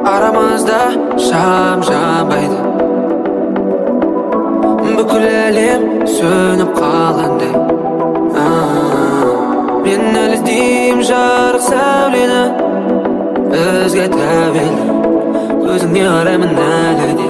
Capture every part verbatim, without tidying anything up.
Aramızda şam жанбайды. Бүкіл әлем сөніп қалғандай. Мен әлі іздеймін жарық сәулені, бізге тәуелді көзіңе қараймын әлі де.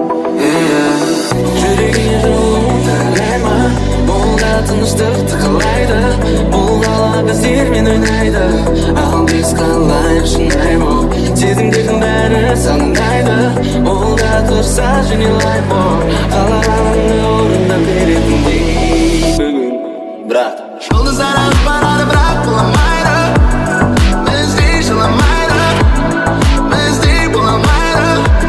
Жүрегіне жылу тәлейма, бұл да тыныштықты қалайды. Бұл ғала біздермен ойнайды, ал біз қалайық шынай боп. Сезімдердің бәрі саңдайды, ол да тұрса жөнелай боп. Қалағаныңды орындап беретіндей бүгін, бірақ жұлдыздар ағып барады, бірақ құламайды. Біздей жыламайды, біздей боламайды.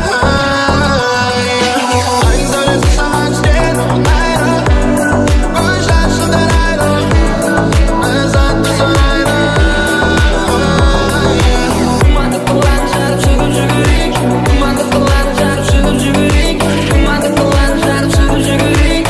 Айдың сәулесі саған түстен ұнайды, көз жасы дарайды, біз атты санайды. Думанды қыланы жарып шығып жүгірейік, думанды қыланы жарып шығып жүгірейік, думанды қыланы жарып шығып жүгірейік.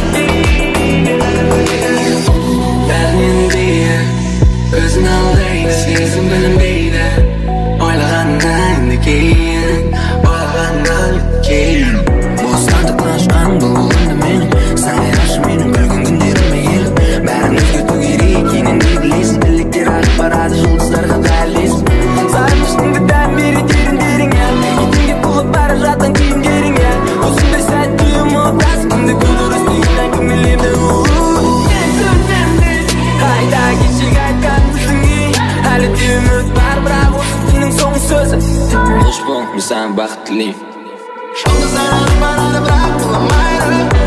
Бәрінен биік көзің алдайды, сезім білінбейді, ойлағаннан кейін, ойлағаннан кейін. Бостандықтан ұшқан бұл ұлымды менің, сайрашы менің күлгін күндеріме еліп. Бәрін өзгерту керек, енеңді білесің, тілектер ағып барады, жұлдыздарға дәлесің. Сағыныштың дәм береді еріндеріңе, етіңге толып бара жатқан киімдеріңе. Осындай сәтті ұмытасың, күнді күдірістігін әңгімелерді. Қайда кешегі айтқан біздіңе, әлі де үміт бар, бірақ осы түннің соңғы сөзі. Қош бол, мен саған бақыт тілеймін. Жұлдыздар ағып барады, бірақ құламайды.